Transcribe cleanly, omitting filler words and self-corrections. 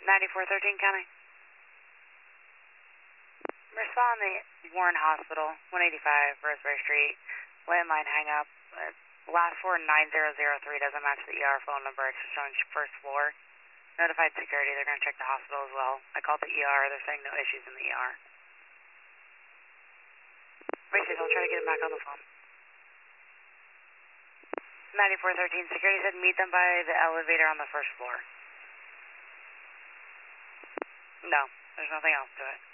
9413 County. Respond to Warren Hospital, 185 Roseberry Street. Landline hang up. Last 49003 doesn't match the ER phone number. It's just showing first floor. Notified security. They're going to check the hospital as well. I called the ER. They're saying no issues in the ER. Racist, I'll try to get him back on the phone. 9413 security said meet them by the elevator on the first floor. No, there's nothing else to it.